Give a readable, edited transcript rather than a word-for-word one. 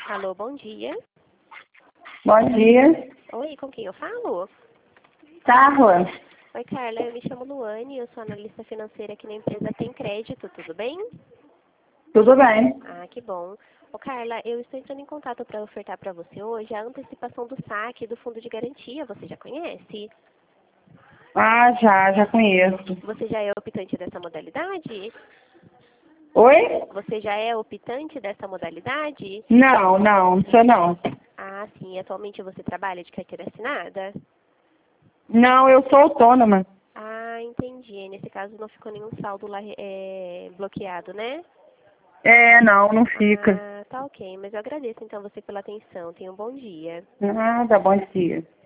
Alô, bom dia. Bom dia. Oi, com quem eu falo? Carla. Oi, Carla, eu me chamo Luane, eu sou analista financeira aqui na empresa Tem Crédito, tudo bem? Tudo bem? Ah, que bom. Ô, Carla, eu estou entrando em contato para ofertar para você hoje a antecipação do saque do fundo de garantia, você já conhece? Ah, já conheço. Você já é optante dessa modalidade? Oi? Você já é optante dessa modalidade? Não sou não. Ah, sim, atualmente você trabalha de carteira assinada? Não, eu sou autônoma. Ah, entendi. Nesse caso não ficou nenhum saldo lá bloqueado, né? Não fica. Ah, tá ok. Mas eu agradeço então você pela atenção. Tenha um bom dia. Ah, tá bom dia.